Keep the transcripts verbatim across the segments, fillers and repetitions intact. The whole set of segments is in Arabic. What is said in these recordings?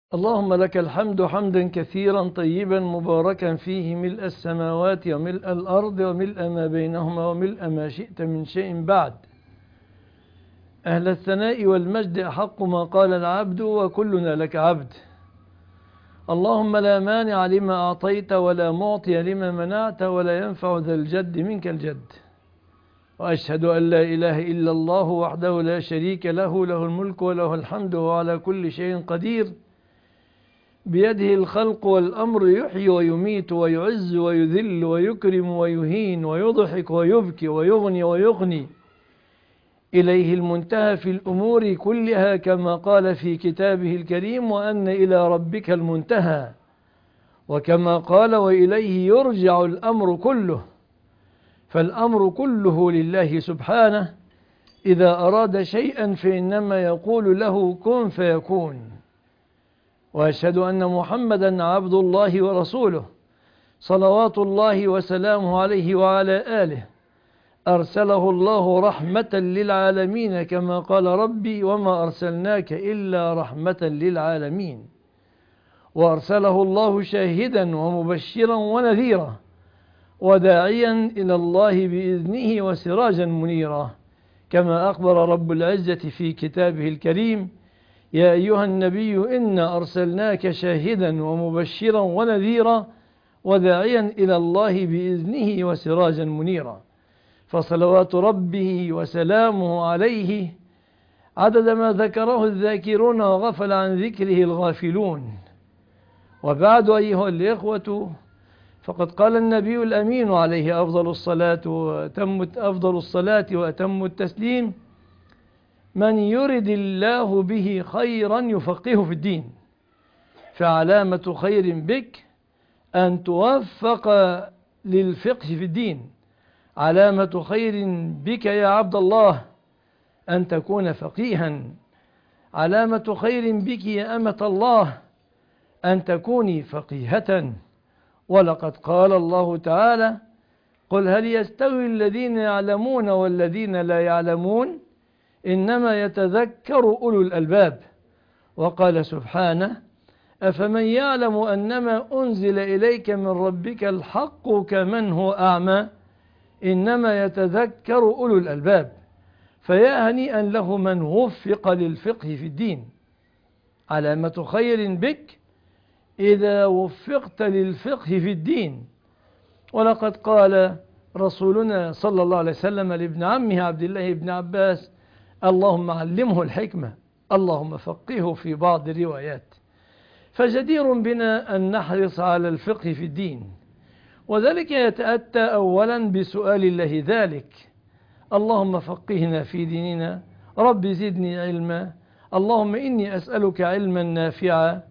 اللهم لك الحمد حمدا كثيرا طيبا مباركا فيه ملء السماوات وملء الأرض وملء ما بينهما وملء ما شئت من شيء بعد. أهل الثناء والمجد أحق ما قال العبد وكلنا لك عبد. اللهم لا مانع لما أعطيت ولا معطي لما منعت ولا ينفع ذا الجد منك الجد. وأشهد أن لا إله إلا الله وحده لا شريك له، له الملك وله الحمد وهو على كل شيء قدير، بيده الخلق والأمر، يحيي ويميت ويعز ويذل ويكرم ويهين ويضحك ويبكي ويغني ويغني، إليه المنتهى في الأمور كلها كما قال في كتابه الكريم: وأن إلى ربك المنتهى، وكما قال: وإليه يرجع الأمر كله. فالأمر كله لله سبحانه، إذا أراد شيئا فإنما يقول له كن فيكون. وأشهد أن محمدا عبد الله ورسوله، صلوات الله وسلامه عليه وعلى آله، أرسله الله رحمة للعالمين كما قال ربي: وما أرسلناك إلا رحمة للعالمين. وأرسله الله شاهدا ومبشرا ونذيرا وداعيا إلى الله بإذنه وسراجا منيرا، كما أخبر رب العزة في كتابه الكريم: يا أيها النبي إنا أرسلناك شاهدا ومبشرا ونذيرا وداعيا إلى الله بإذنه وسراجا منيرا. فصلوات ربه وسلامه عليه عدد ما ذكره الذاكرون وغفل عن ذكره الغافلون. وبعد، أيها الإخوة، فقد قال النبي الأمين عليه أفضل الصلاة وأتم أفضل الصلاة وأتم التسليم: من يرد الله به خيرا يفقهه في الدين. فعلامة خير بك أن توفق للفقه في الدين. علامة خير بك يا عبد الله أن تكون فقيها. علامة خير بك يا أمة الله أن تكوني فقيهة. ولقد قال الله تعالى: قل هل يستوي الذين يعلمون والذين لا يعلمون إنما يتذكر أولو الألباب. وقال سبحانه: أفمن يعلم أنما أنزل إليك من ربك الحق كمن هو أعمى إنما يتذكر أولو الألباب. فيا هنيئا له من وفق للفقه في الدين. علامة خير بك إذا وفقت للفقه في الدين. ولقد قال رسولنا صلى الله عليه وسلم لابن عمه عبد الله بن عباس: اللهم علمه الحكمة، اللهم فقهه في بعض الروايات. فجدير بنا أن نحرص على الفقه في الدين، وذلك يتأتى أولا بسؤال الله ذلك: اللهم فقهنا في ديننا، رب زدني علما، اللهم إني أسألك علما نافعا.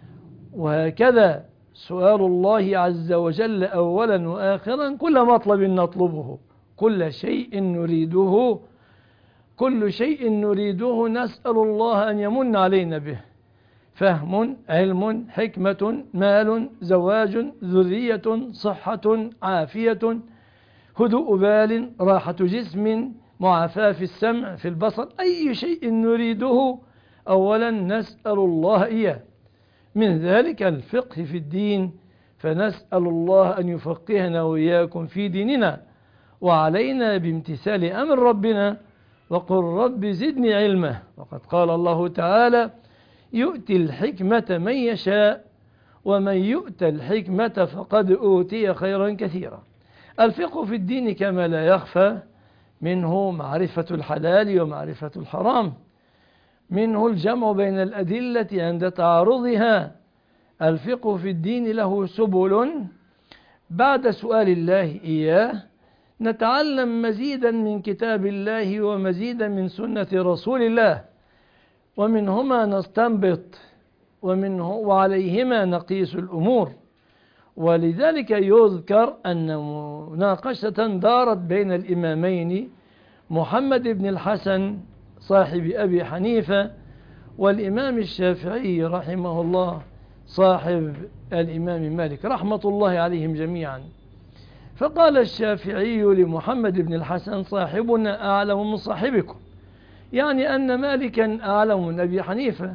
وهكذا سؤال الله عز وجل أولا وآخرا: كل مطلب نطلبه، كل شيء نريده كل شيء نريده نسأل الله أن يمن علينا به: فهم، علم، حكمة، مال، زواج، ذرية، صحة، عافية، هدوء بال، راحة جسم، معافاة في السمع في البصر. أي شيء نريده أولا نسأل الله إياه، من ذلك الفقه في الدين. فنسأل الله أن يفقهنا وإياكم في ديننا، وعلينا بامتثال أمر ربنا: وقل رب زدني علما. وقد قال الله تعالى: يؤتي الحكمة من يشاء ومن يؤت الحكمة فقد أوتي خيرا كثيرا. الفقه في الدين كما لا يخفى منه معرفة الحلال ومعرفة الحرام، منه الجمع بين الأدلة عند تعارضها. الفقه في الدين له سبل. بعد سؤال الله إياه نتعلم مزيدا من كتاب الله ومزيدا من سنة رسول الله، ومنهما نستنبط ومنه وعليهما نقيس الأمور. ولذلك يذكر أن مناقشة دارت بين الإمامين محمد بن الحسن صاحب أبي حنيفة والإمام الشافعي رحمه الله صاحب الإمام مالك رحمة الله عليهم جميعا. فقال الشافعي لمحمد بن الحسن: صاحبنا أعلم من صاحبكم، يعني أن مالكا أعلم من أبي حنيفة.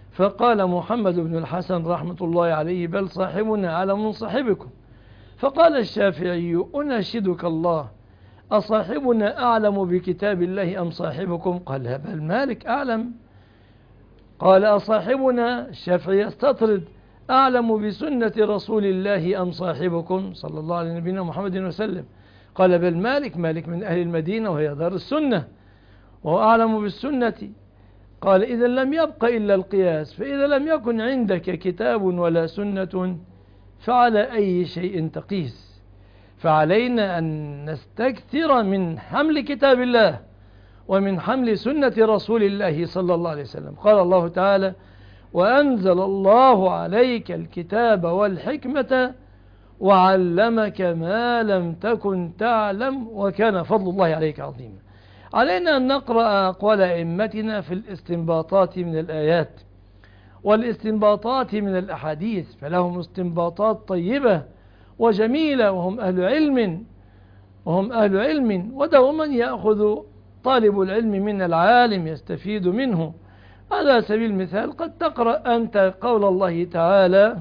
فقال محمد بن الحسن رحمة الله عليه: بل صاحبنا أعلم من صاحبكم. فقال الشافعي: أناشدك الله، أصاحبنا أعلم بكتاب الله أم صاحبكم؟ قال: بل مالك أعلم. قال: أصاحبنا، الشافعي يستطرد، أعلم بسنة رسول الله أم صاحبكم صلى الله عليه نبينا محمد وسلم؟ قال: بل مالك، مالك من أهل المدينة وهي دار السنة وهو أعلم بالسنة. قال: إذا لم يبق إلا القياس، فإذا لم يكن عندك كتاب ولا سنة فعلى أي شيء تقيس؟ فعلينا أن نستكثر من حمل كتاب الله ومن حمل سنة رسول الله صلى الله عليه وسلم. قال الله تعالى: وأنزل الله عليك الكتاب والحكمة وعلمك ما لم تكن تعلم وكان فضل الله عليك عظيما. علينا أن نقرأ أقوال أئمتنا في الاستنباطات من الآيات والاستنباطات من الأحاديث، فلهم استنباطات طيبة وجميلة، وهم أهل علم وهم أهل علم ودوما يأخذ طالب العلم من العالم يستفيد منه. على سبيل المثال قد تقرأ أنت قول الله تعالى: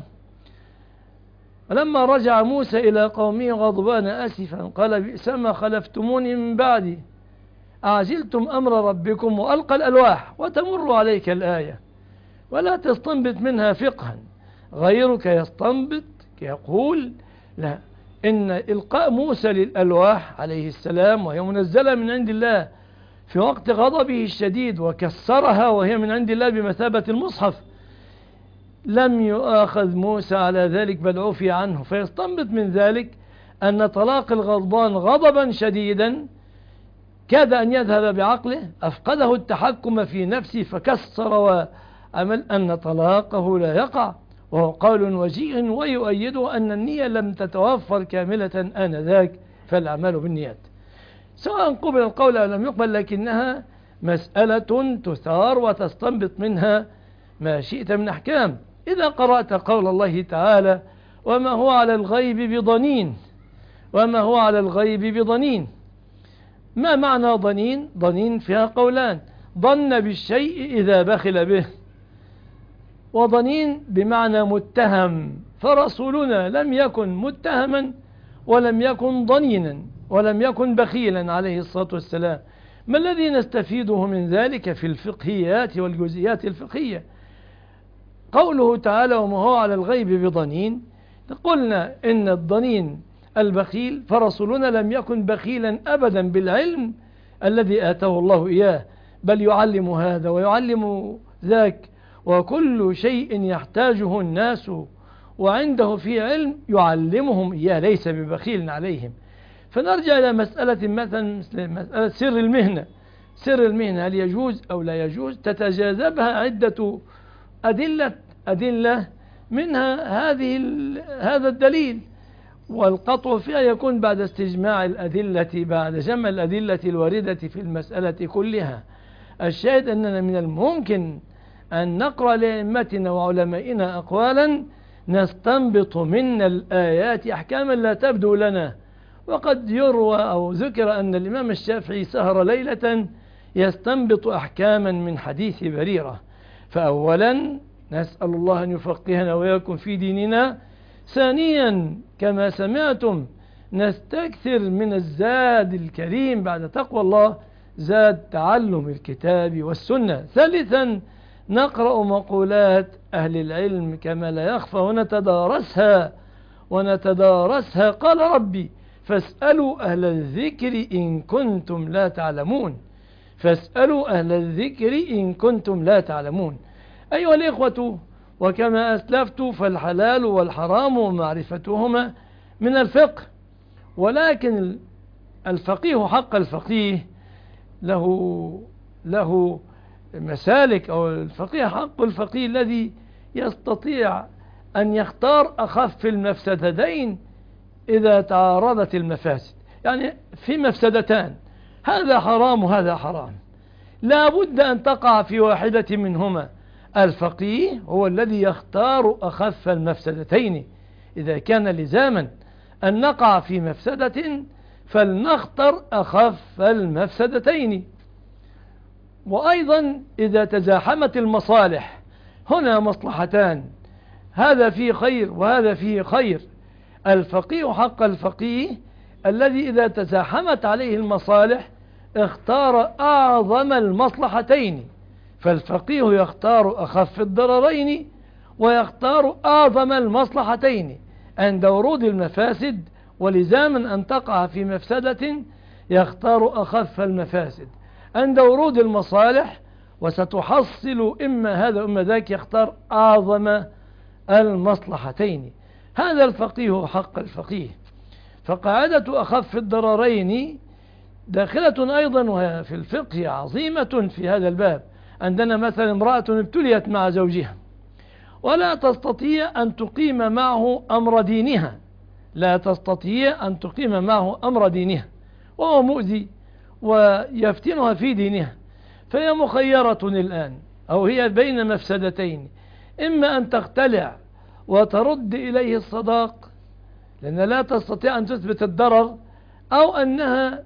لما رجع موسى إلى قومه غضبان آسفا قال: بئس ما خلفتموني من بعدي أعجلتم أمر ربكم، وألقى الألواح وتمر عليك الآية ولا تستنبط منها فقها. غيرك يستنبط يقول: لا، إن إلقاء موسى للألواح عليه السلام وهي منزلة من عند الله في وقت غضبه الشديد وكسرها وهي من عند الله بمثابة المصحف، لم يؤاخذ موسى على ذلك بل عفي عنه. فيستنبط من ذلك أن طلاق الغضبان غضبا شديدا كاد أن يذهب بعقله، أفقده التحكم في نفسه فكسر وعمل أن طلاقه لا يقع، وهو قول وجيه ويؤيده أن النية لم تتوفر كاملة آنذاك، فالأعمال بالنيات سواء قبل القول أو لم يقبل، لكنها مسألة تثار وتستنبط منها ما شئت من أحكام. إذا قرأت قول الله تعالى: وما هو على الغيب بضنين، وما هو على الغيب بضنين، ما معنى ضنين؟ ضنين فيها قولان: ظن بالشيء إذا بخل به، وضنين بمعنى متهم، فرسولنا لم يكن متهما ولم يكن ضنينا ولم يكن بخيلا عليه الصلاة والسلام. ما الذي نستفيده من ذلك في الفقهيات والجزئيات الفقهية؟ قوله تعالى: وما هو على الغيب بضنين، قلنا إن الضنين البخيل، فرسولنا لم يكن بخيلا أبدا بالعلم الذي آتاه الله إياه، بل يعلم هذا ويعلم ذاك، وكل شيء يحتاجه الناس وعنده في علم يعلمهم إياه، ليس ببخيل عليهم. فنرجع إلى مسألة مثلا مسألة سر المهنة. سر المهنة هل يجوز أو لا يجوز؟ تتجاذبها عدة أدلة أدلة منها هذه هذا الدليل، والقطع فيها يكون بعد استجماع الأدلة، بعد جمع الأدلة الواردة في المسألة كلها. الشاهد أننا من الممكن أن نقرأ لأئمتنا وعلمائنا أقوالا نستنبط من الآيات أحكاما لا تبدو لنا. وقد يروى أو ذكر أن الإمام الشافعي سهر ليلة يستنبط أحكاما من حديث بريرة. فأولا نسأل الله أن يفقهنا ويكون في ديننا. ثانيا كما سمعتم نستكثر من الزاد الكريم بعد تقوى الله، زاد تعلم الكتاب والسنة. ثالثا نقرأ مقولات أهل العلم كما لا يخفى ونتدارسها ونتدارسها قال ربي: فاسألوا أهل الذكر إن كنتم لا تعلمون. فاسألوا أهل الذكر إن كنتم لا تعلمون. أيها الإخوة، وكما أسلفت فالحلال والحرام معرفتهما من الفقه، ولكن الفقيه حق الفقيه له له مسالك، أو الفقيه حق الفقيه الذي يستطيع أن يختار أخف المفسدتين إذا تعارضت المفاسد. يعني في مفسدتان، هذا حرام وهذا حرام، لا بد أن تقع في واحدة منهما. الفقيه هو الذي يختار أخف المفسدتين. إذا كان لزاما أن نقع في مفسدة فلنختر أخف المفسدتين. وأيضا إذا تزاحمت المصالح هنا مصلحتان، هذا فيه خير وهذا فيه خير. الفقيه حق الفقيه الذي إذا تزاحمت عليه المصالح اختار أعظم المصلحتين، فالفقيه يختار أخف الضررين ويختار أعظم المصلحتين عند ورود المفاسد، ولزاما أن تقع في مفسدة يختار أخف المفاسد. عند ورود المصالح وستحصل إما هذا إما ذاك يختار أعظم المصلحتين. هذا الفقيه حق الفقيه. فقاعدة أخف الضررين داخلة أيضا وهي في الفقه عظيمة في هذا الباب. عندنا مثلا امرأة ابتليت مع زوجها ولا تستطيع أن تقيم معه أمر دينها، لا تستطيع أن تقيم معه أمر دينها وهو مؤذي ويفتنها في دينها، فهي مخيرة الآن أو هي بين مفسدتين، إما أن تختلع وترد إليه الصداق لأنها لا تستطيع أن تثبت الضرر، أو أنها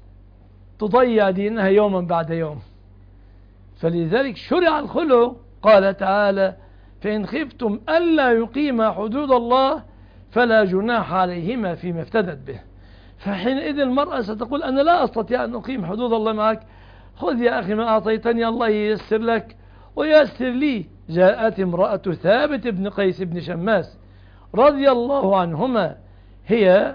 تضيع دينها يوما بعد يوم. فلذلك شرع الخلع. قال تعالى: فإن خفتم ألا يقيما حدود الله فلا جناح عليهما فيما افتدت به. فحينئذ المرأة ستقول: أنا لا أستطيع أن أقيم حدود الله معك، خذ يا أخي ما أعطيتني الله ييسر لك وييسر لي. جاءت امرأة ثابت بن قيس بن شماس رضي الله عنهما هي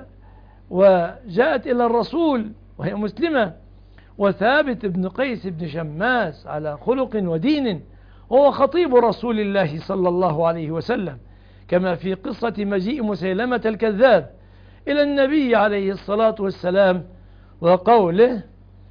وجاءت إلى الرسول وهي مسلمة، وثابت بن قيس بن شماس على خلق ودين، هو خطيب رسول الله صلى الله عليه وسلم، كما في قصة مجيء مسيلمة الكذاب إلى النبي عليه الصلاة والسلام وقوله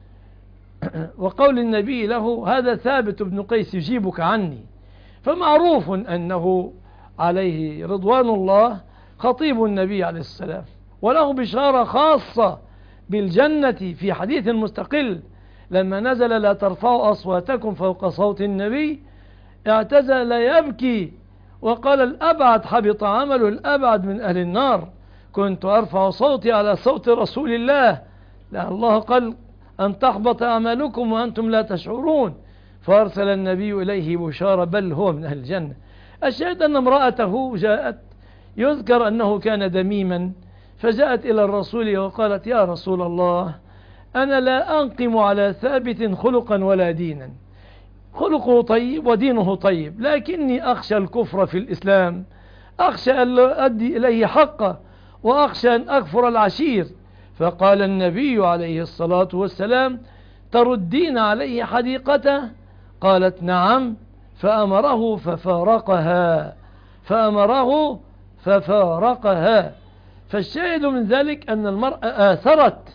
وقول النبي له: هذا ثابت بن قيس يجيبك عني. فمعروف أنه عليه رضوان الله خطيب النبي عليه السلام، وله بشارة خاصة بالجنة في حديث مستقل. لما نزل: لا ترفعوا أصواتكم فوق صوت النبي، اعتزل يبكي وقال: الأبعد حبط عمله، الأبعد من أهل النار، كنت أرفع صوتي على صوت رسول الله، لأن الله قال: أن تحبط أعمالكم وأنتم لا تشعرون. فأرسل النبي إليه بشارة: بل هو من أهل الجنة. الشاهد أن امرأته جاءت، يذكر أنه كان دميما، فجاءت إلى الرسول وقالت: يا رسول الله، أنا لا أنقم على ثابت خلقا ولا دينا، خلقه طيب ودينه طيب، لكني أخشى الكفر في الإسلام، أخشى أن لا أدي إليه حقه، وأخشى أن أكفر العشير. فقال النبي عليه الصلاة والسلام: تردين عليه حديقته؟ قالت: نعم. فأمره ففارقها فأمره ففارقها. فالشاهد من ذلك أن المرأة آثرت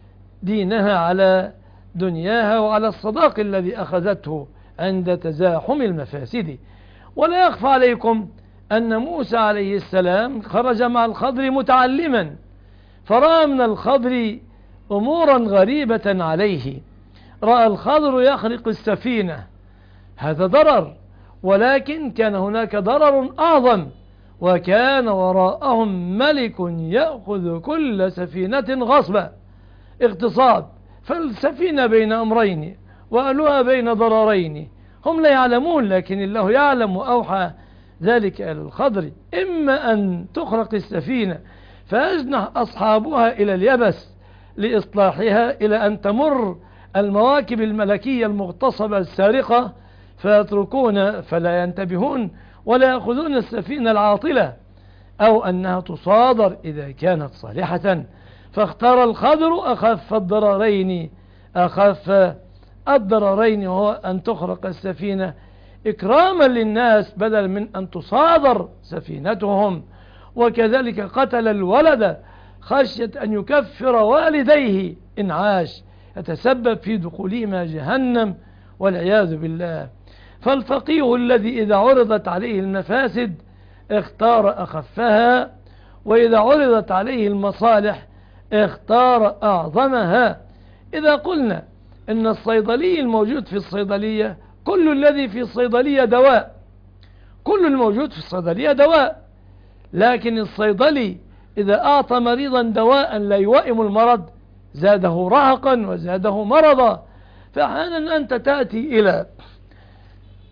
دينها على دنياها وعلى الصداق الذي أخذته عند تزاحم المفاسد. ولا يخفى عليكم أن موسى عليه السلام خرج مع الخضر متعلما، فرأى من الخضر أمورا غريبة عليه. رأى الخضر يخرق السفينة، هذا ضرر، ولكن كان هناك ضرر أعظم، وكان وراءهم ملك يأخذ كل سفينة غصبا، اغتصاب. فالسفينة بين أمرين وأهلها بين ضررين، هم لا يعلمون، لكن الله يعلم، وأوحى ذلك إلى الخضر: إما أن تخرق السفينة فيجنح أصحابها إلى اليبس لإصلاحها، إلى أن تمر المواكب الملكية المغتصبة السارقة فيتركون فلا ينتبهون ولا يأخذون السفينة العاطلة، أو أنها تصادر إذا كانت صالحة. فاختار الخضر أخف الضررين أخف الضررين وهو أن تخرق السفينة إكراما للناس بدل من أن تصادر سفينتهم. وكذلك قتل الولد خشية أن يكفر والديه إن عاش، يتسبب في دخولهما جهنم والعياذ بالله. فالفقيه الذي إذا عرضت عليه المفاسد اختار أخفها، وإذا عرضت عليه المصالح اختار أعظمها. إذا قلنا إن الصيدلي الموجود في الصيدلية كل الذي في الصيدلية دواء، كل الموجود في الصيدلية دواء، لكن الصيدلي إذا أعطى مريضا دواء لا يوائم المرض زاده رهقا وزاده مرضا. فأحيانا أنت تأتي إلى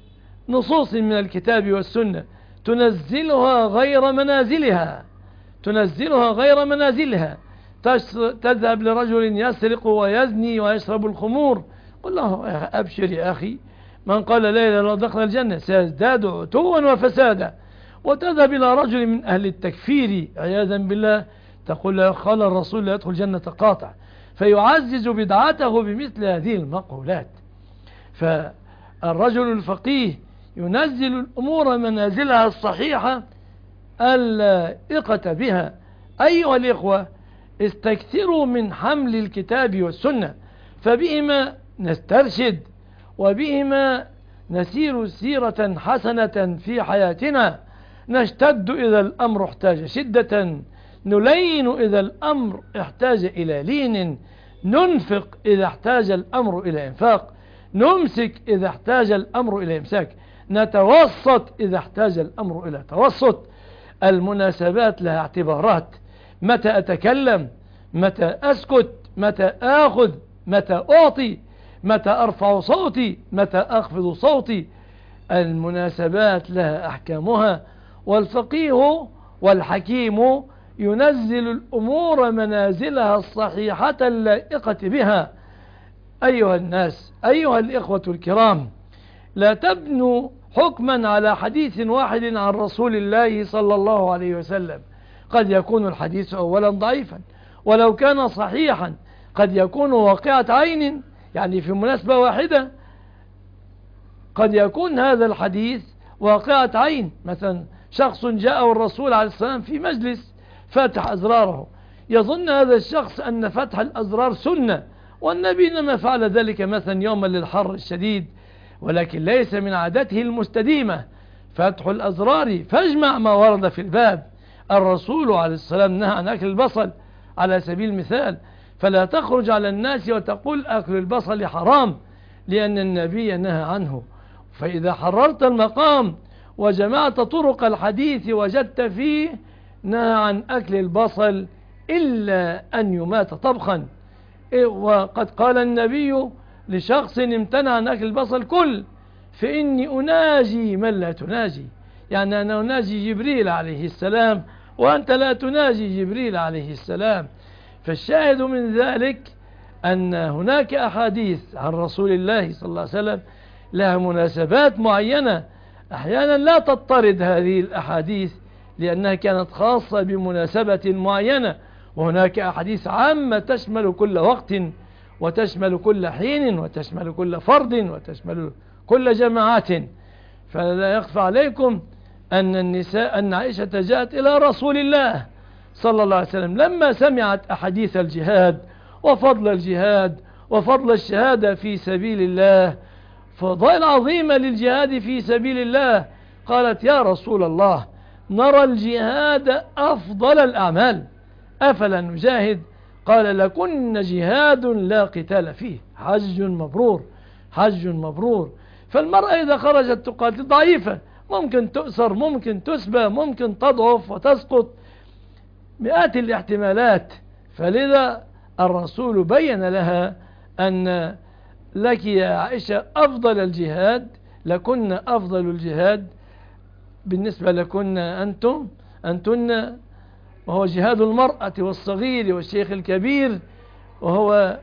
نصوص من الكتاب والسنة تنزلها غير منازلها تنزلها غير منازلها تذهب لرجل يسرق ويزني ويشرب الخمور، قل له أبشر يا أخي، من قال لا إله إلا الله دخل الجنة، سيزداد عتوا وفسادا. وتذهب إلى رجل من أهل التكفير عياذا بالله، تقول له قال الرسول لا يدخل الجنة قاطع، فيعزز بدعته بمثل هذه المقولات. فالرجل الفقيه ينزل الأمور منازلها الصحيحة اللائقة بها. أيها الإخوة، استكثروا من حمل الكتاب والسنة، فبهما نسترشد وبهما نسير سيرة حسنة في حياتنا، نشتد إذا الأمر احتاج شدة، نلين إذا الأمر احتاج إلى لين، ننفق إذا احتاج الأمر إلى إنفاق، نمسك إذا احتاج الأمر إلى إمساك، نتوسط إذا احتاج الأمر إلى توسط. المناسبات لها اعتبارات، متى أتكلم، متى أسكت، متى آخذ، متى أعطي، متى أرفع صوتي، متى أخفض صوتي. المناسبات لها أحكامها، والفقيه والحكيم ينزل الأمور منازلها الصحيحة اللائقة بها. أيها الناس، أيها الإخوة الكرام، لا تبنوا حكما على حديث واحد عن رسول الله صلى الله عليه وسلم. قد يكون الحديث أولا ضعيفا، ولو كان صحيحا قد يكون واقعة عين، يعني في مناسبة واحدة قد يكون هذا الحديث واقعة عين. مثلا شخص جاءه الرسول عليه السلام في مجلس فتح أزراره، يظن هذا الشخص أن فتح الأزرار سنة، والنبي إنما فعل ذلك مثلا يوما للحر الشديد، ولكن ليس من عادته المستديمة فتح الأزرار. فاجمع ما ورد في الباب. الرسول عليه السلام نهى عن أكل البصل على سبيل المثال، فلا تخرج على الناس وتقول أكل البصل حرام، لأن النبي نهى عنه. فإذا حررت المقام وجمعت طرق الحديث وجدت فيه نهى عن أكل البصل إلا أن يمات طبخا. وقد قال النبي لشخص امتنع عن أكل البصل: كل فإني أناجي من لا تناجي، يعني أنا أناجي جبريل عليه السلام وأنت لا تناجي جبريل عليه السلام. فالشاهد من ذلك أن هناك أحاديث عن رسول الله صلى الله عليه وسلم لها مناسبات معينة، أحيانا لا تضطرد هذه الأحاديث لأنها كانت خاصة بمناسبة معينة، وهناك أحاديث عامة تشمل كل وقت وتشمل كل حين وتشمل كل فرد وتشمل كل جماعات. فلا يخفى عليكم أن النساء أن عائشة جاءت إلى رسول الله صلى الله عليه وسلم لما سمعت أحاديث الجهاد وفضل الجهاد وفضل الشهادة في سبيل الله، فضائل عظيمة للجهاد في سبيل الله. قالت: يا رسول الله، نرى الجهاد أفضل الأعمال، أفلا نجاهد؟ قال: لكن جهاد لا قتال فيه، حج مبرور، حج مبرور. فالمرأة إذا خرجت تقاتل ضعيفة، ممكن تؤسر، ممكن تسبى، ممكن تضعف وتسقط، مئات الاحتمالات. فلذا الرسول بين لها أن لك يا عائشة أفضل الجهاد، لكن أفضل الجهاد بالنسبة لكن أنتم أنتن، وهو جهاد المرأة والصغير والشيخ الكبير، وهو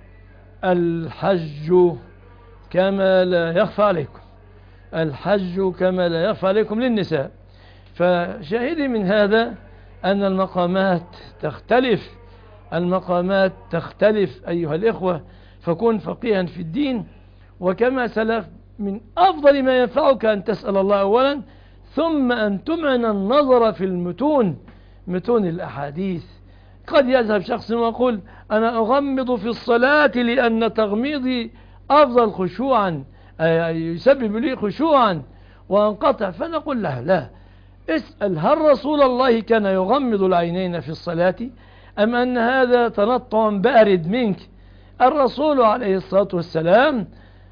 الحج كما لا يخفى عليكم، الحج كما لا يخفى عليكم للنساء. فشاهدي من هذا أن المقامات تختلف، المقامات تختلف أيها الإخوة. فكن فقيها في الدين، وكما سلف من أفضل ما ينفعك أن تسأل الله أولا، ثم أن تمعن النظر في المتون، متون الأحاديث. قد يذهب شخص ويقول: أنا أغمض في الصلاة لأن تغميضي أفضل خشوعا، يسبب لي خشوعا وانقطع. فنقول له: لا، اسأل هل رسول الله كان يغمض العينين في الصلاة، أم أن هذا تنطع بارد منك؟ الرسول عليه الصلاة والسلام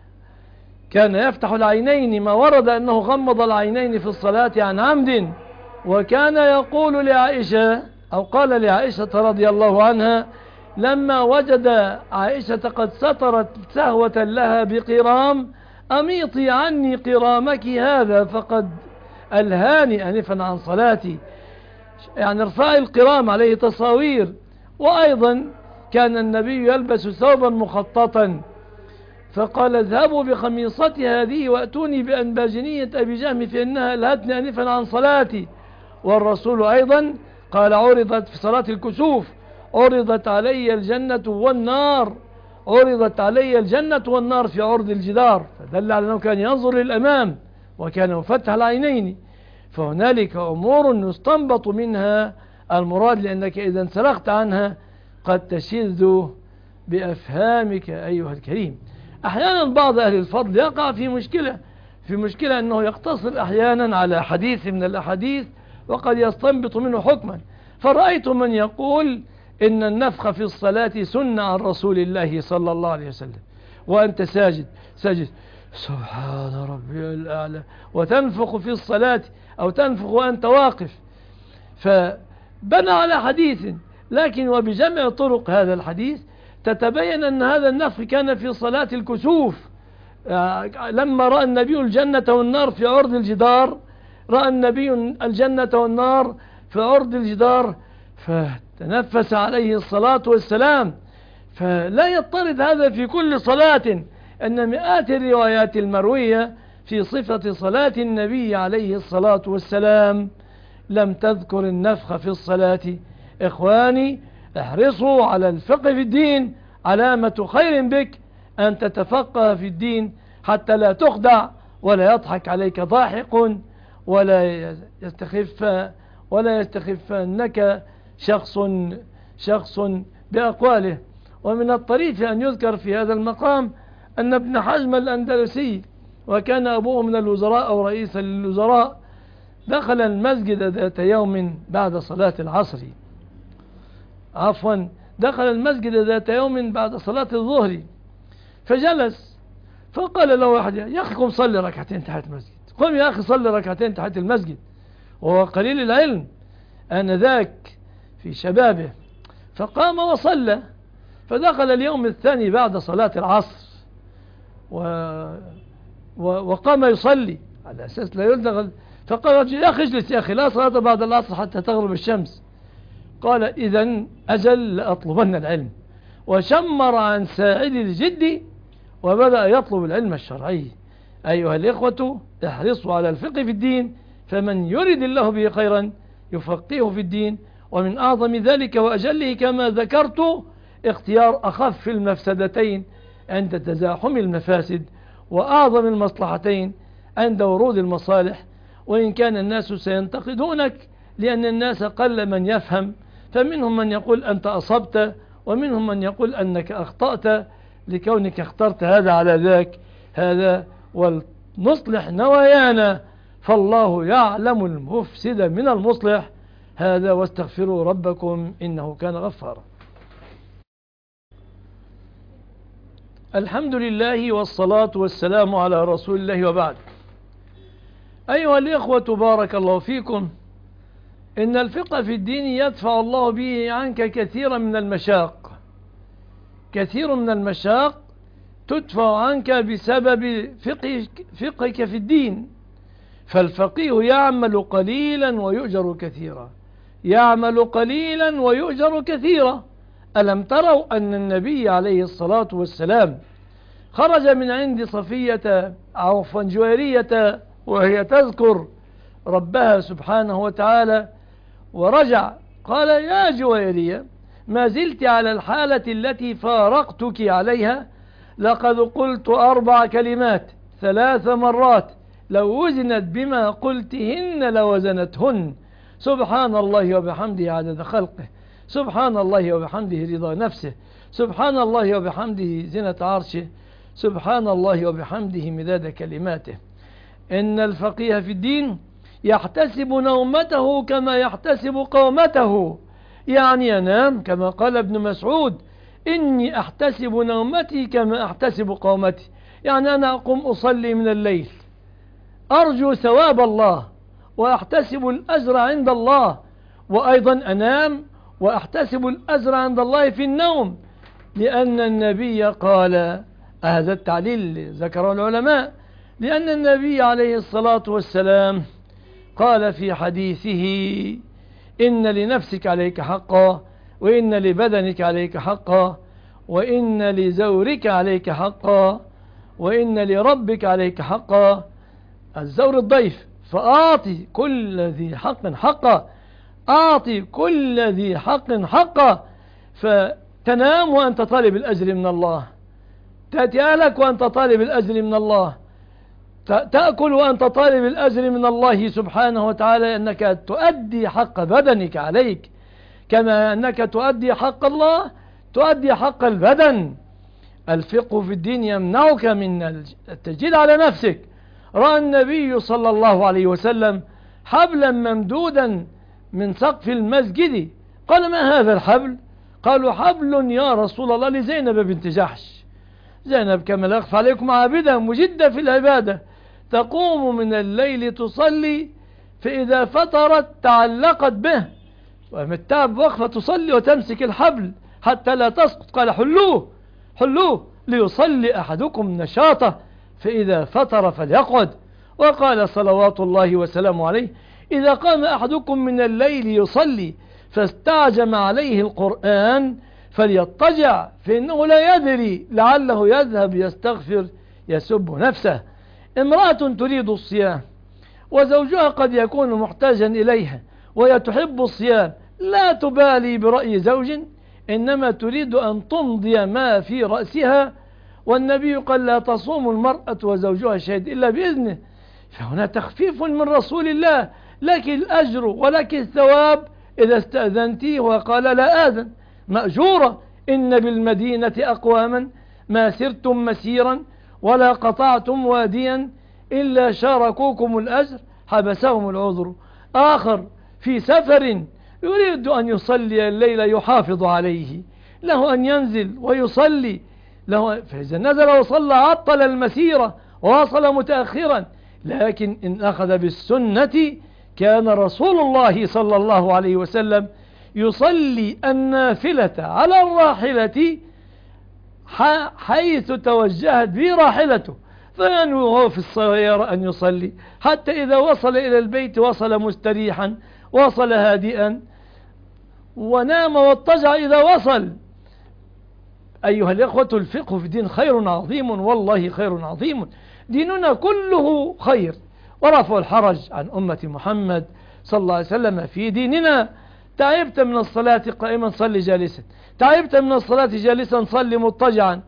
كان يفتح العينين، ما ورد أنه غمض العينين في الصلاة عن عمد. وكان يقول لعائشة، أو قال لعائشة رضي الله عنها لما وجد عائشة قد سترت سهوة لها بقرام: أميطي عني قرامك هذا فقد ألهاني آنفا عن صلاتي. يعني ارفعي القرام، عليه تصاوير. وأيضا كان النبي يلبس ثوبا مخططا، فقال اذهبوا بخميصتي هذه وأتوني بأنباجنية أبي جهم فإنها ألهتني آنفا عن صلاتي. والرسول أيضا قال عرضت في صلاة الكسوف عرضت علي الجنة والنار، عرضت علي الجنة والنار في عرض الجدار، فدل على أنه كان ينظر للأمام وكان مفتح العينين. فهنالك أمور يستنبط منها المراد، لأنك إذا انسلخت عنها قد تشذ بأفهامك أيها الكريم. أحيانا بعض أهل الفضل يقع في مشكلة في مشكلة أنه يقتصر أحيانا على حديث من الأحاديث وقد يستنبط منه حكما. فرأيت من يقول إن النفخ في الصلاة سنة عن رسول الله صلى الله عليه وسلم، وأنت ساجد ساجد سبحان ربي الأعلى وتنفخ في الصلاة أو تنفخ وأنت واقف، فبنى على حديث. لكن وبجمع طرق هذا الحديث تتبين أن هذا النفخ كان في صلاة الكسوف، لما رأى النبي الجنة والنار في عرض الجدار، رأى النبي الجنة والنار في عرض الجدار فتنفس عليه الصلاة والسلام. فلا يضطرد هذا في كل صلاة، أن مئات الروايات المروية في صفة صلاة النبي عليه الصلاة والسلام لم تذكر النفخ في الصلاة. إخواني احرصوا على الفقه في الدين، علامة خير بك أن تتفقه في الدين حتى لا تخدع ولا يضحك عليك ضاحك ولا يستخف ولا يستخفنك شخص شخص بأقواله. ومن الطريف أن يذكر في هذا المقام أن ابن حزم الأندلسي، وكان أبوه من الوزراء أو رئيسا للوزراء، دخل المسجد ذات يوم بعد صلاة العصر عفوا دخل المسجد ذات يوم بعد صلاة الظهر فجلس، فقال له واحد يا أخي قم صلي ركعتين تحت المسجد، قم يا أخي صلي ركعتين تحت المسجد. وهو قليل العلم آنذاك في شبابه، فقام وصلى. فدخل اليوم الثاني بعد صلاة العصر و... و... وقام يصلي على أساس لا يلدغ. فقال يا أخي اجلس يا أخي، لا صلاة بعد العصر حتى تغرب الشمس. قال إذن أجل لأطلبن العلم، وشمر عن ساعد الجد وبدأ يطلب العلم الشرعي. أيها الإخوة احرصوا على الفقه في الدين، فمن يرد الله به خيرا يفقهه في الدين. ومن أعظم ذلك وأجله كما ذكرت اختيار أخف المفسدتين عند تزاحم المفاسد، وأعظم المصلحتين عند ورود المصالح. وإن كان الناس سينتقدونك لأن الناس قل من يفهم، فمنهم من يقول أنت أصبت، ومنهم من يقول أنك أخطأت لكونك اخترت هذا على ذاك هذا. ونصلح نوايانا، فالله يعلم المفسد من المصلح. هذا واستغفروا ربكم إنه كان غفارا. الحمد لله والصلاة والسلام على رسول الله، وبعد. أيها الإخوة بارك الله فيكم، إن الفقه في الدين يدفع الله به عنك كثيرا من المشاق، كثير من المشاق تدفع عنك بسبب فقه فقهك في الدين. فالفقيه يعمل قليلا ويؤجر كثيرا، يعمل قليلا ويؤجر كثيرا. ألم تروا أن النبي عليه الصلاة والسلام خرج من عند صفية عفوا جويرية وهي تذكر ربها سبحانه وتعالى، ورجع قال يا جويرية ما زلت على الحالة التي فارقتك عليها، لقد قلت أربع كلمات ثلاث مرات لو وزنت بما قلتهن لوزنتهن، سبحان الله وبحمده عدد خلقه، سبحان الله وبحمده رضا نفسه، سبحان الله وبحمده زنة عرشه، سبحان الله وبحمده مداد كلماته. إن الفقيه في الدين يحتسب نومته كما يحتسب قومته، يعني ينام كما قال ابن مسعود إني أحتسب نومتي كما أحتسب قومتي، يعني أنا أقوم أصلي من الليل أرجو ثواب الله وأحتسب الأجر عند الله، وأيضا أنام وأحتسب الأجر عند الله في النوم، لأن النبي قال، هذا التعليل ذكره العلماء، لأن النبي عليه الصلاة والسلام قال في حديثه: إن لنفسك عليك حقا، وإن لبدنك عليك حقا، وإن لزورك عليك حقا، وإن لربك عليك حقا. الزور الضيف، فأعطي كل ذي حق حقا، أعطي كل ذي حق حقا. فتنام وأنت طالب الأجر من الله، تأتي أهلك وأنت طالب الأجر من الله، تأكل وأنت طالب الأجر من الله سبحانه وتعالى، أنك تؤدي حق بدنك عليك، كما أنك تؤدي حق الله تؤدي حق البدن. الفقه في الدين يمنعك من التجديد على نفسك. رأى النبي صلى الله عليه وسلم حبلا ممدودا من سقف المسجد، قال: ما هذا الحبل؟ قالوا: حبل يا رسول الله لزينب بنت جحش. زينب كما لا يخفى عليكم عابدة مجدة في العبادة، تقوم من الليل تصلي، فإذا فترت تعلقت به، ومتاب وقفة تصلي وتمسك الحبل حتى لا تسقط. قال: حلوه حلوه ليصلي أحدكم نشاطه، فإذا فتر فليقعد. وقال صلوات الله وسلامه عليه: إذا قام أحدكم من الليل يصلي فاستعجم عليه القرآن فليضطجع، فإنه لا يدري لعله يذهب يستغفر يسب نفسه. امرأة تريد الصيام وزوجها قد يكون محتاجا إليها وهي تحب الصيام، لا تبالي برأي زوج، إنما تريد أن تمضي ما في رأسها، والنبي قال: لا تصوم المرأة وزوجها شهيد إلا بإذنه. فهنا تخفيف من رسول الله، لك الأجر ولك الثواب إذا استأذنتيه وقال: لا آذن، مأجورة. إن بالمدينة أقواما ما سرتم مسيرا ولا قطعتم واديا إلا شاركوكم الأجر حبسهم العذر. آخر في سفر يريد أن يصلي الليل يحافظ عليه، له أن ينزل ويصلي له، فإذا نزل وصلى عطل المسيرة ووصل متأخرا. لكن إن أخذ بالسنة كان رسول الله صلى الله عليه وسلم يصلي النافلة على الراحلة حيث توجهت به راحلته، فينوي وهو في السيارة أن يصلي، حتى إذا وصل إلى البيت وصل مستريحا، وصل هادئا، ونام واضطجع إذا وصل. أيها الإخوة، الفقه في الدين خير عظيم، والله خير عظيم. ديننا كله خير، ورفع الحرج عن أمة محمد صلى الله عليه وسلم في ديننا. تعبت من الصلاة قائما صلي جالسا، تعبت من الصلاة جالسا صلي مضطجعا،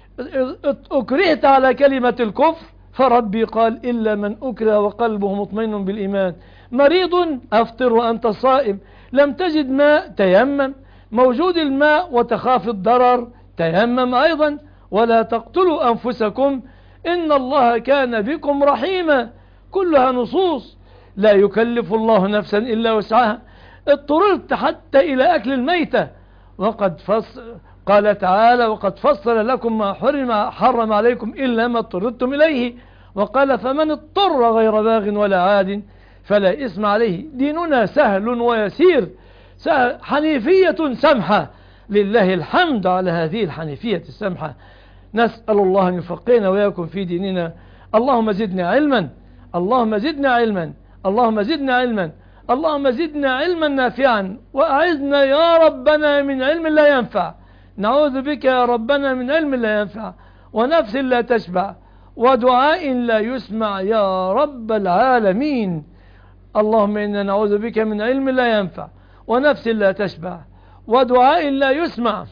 أكرهت على كلمة الكفر فربي قال: إلا من أكره وقلبه مطمئن بالإيمان. مريض أفطر وأنت صائم، لم تجد ماء تيمم، موجود الماء وتخاف الضرر تيمم أيضا. ولا تقتلوا أنفسكم إن الله كان بكم رحيما. كلها نصوص، لا يكلف الله نفسا إلا وسعها. اضطررت حتى إلى أكل الميتة، وقد فصل قال تعالى: وقد فصل لكم ما حرم, حرم عليكم إلا ما اضطررتم إليه. وقال: فمن اضطر غير باغ ولا عاد فلا إثم عليه. ديننا سهل ويسير، سهل، حنيفية سمحة، لله الحمد على هذه الحنيفية السمحة. نسأل الله أن يفقهنا وإياكم في ديننا. اللهم زدنا علما، اللهم زدنا علما، اللهم زدنا علما، اللهم زدنا علما نافعا، وأعذنا يا ربنا من علم لا ينفع. نعوذ بك يا ربنا من علم لا ينفع، ونفس لا تشبع، ودعاء لا يسمع يا رب العالمين. اللهم إنا نعوذ بك من علم لا ينفع، ونفس لا تشبع، ودعاء لا يسمع،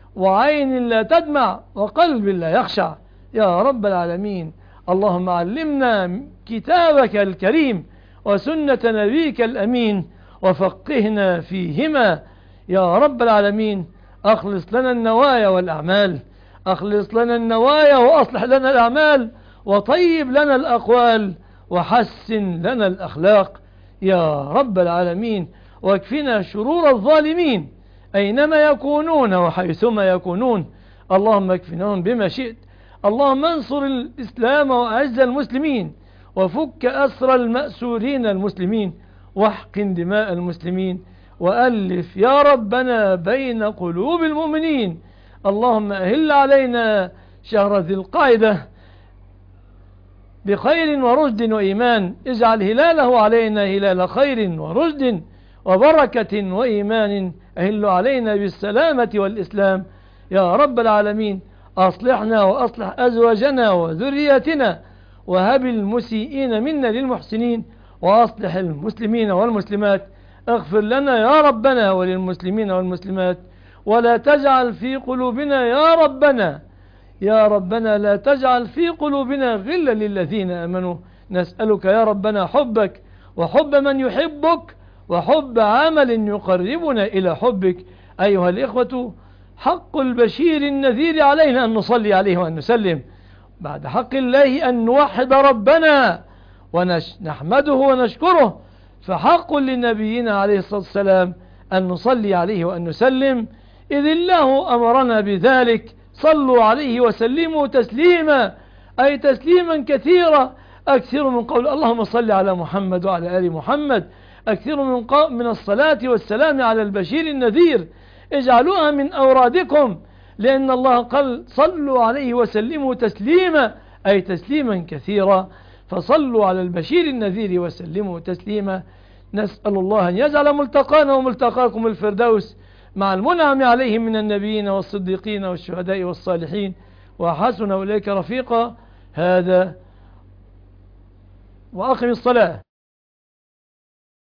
وعين لا تدمع، وقلب لا يخشع يا رب العالمين. اللهم علمنا كتابك الكريم وسنة نبيك الأمين، وفقهنا فيهما يا رب العالمين. أخلص لنا النوايا والأعمال، أخلص لنا النوايا وأصلح لنا الأعمال، وطيب لنا الأقوال، وحسن لنا الأخلاق يا رب العالمين. واكفنا شرور الظالمين أينما يكونون وحيثما يكونون. اللهم اكفناهم بما شئت. اللهم انصر الإسلام وأعز المسلمين، وفك أسر المأسورين المسلمين، واحقن دماء المسلمين، وألف يا ربنا بين قلوب المؤمنين. اللهم أهل علينا شهر ذي القعدة بخير ورشد وإيمان. اجعل هلاله علينا هلال خير ورشد وبركة وإيمان، أهل علينا بالسلامة والإسلام يا رب العالمين. أصلحنا وأصلح أزواجنا وذرياتنا، وهب المسيئين منا للمحسنين، وأصلح المسلمين والمسلمات. اغفر لنا يا ربنا وللمسلمين والمسلمات، ولا تجعل في قلوبنا يا ربنا يا ربنا لا تجعل في قلوبنا غلا للذين آمنوا. نسألك يا ربنا حبك وحب من يحبك وحب عمل يقربنا إلى حبك. أيها الإخوة، حق البشير النذير علينا أن نصلي عليه وأن نسلم، بعد حق الله أن نوحد ربنا ونحمده ونشكره، فحق لنبينا عليه الصلاة والسلام أن نصلي عليه وأن نسلم، إذ الله أمرنا بذلك. صلوا عليه وسلموا تسليما، أي تسليما كثيرا. أكثروا من قول اللهم صل على محمد وعلى آل محمد، أكثروا من, من الصلاة والسلام على البشير النذير. اجعلوها من أورادكم، لأن الله قال صلوا عليه وسلموا تسليما، أي تسليما كثيرا. فصلوا على البشير النذير وسلموا تسليما. نسأل الله أن يجعل ملتقانا وملتقاكم الفردوس مع المنعم عليهم من النبيين والصديقين والشهداء والصالحين، وحسن أولئك رفيقا. هذا وأقم الصلاة.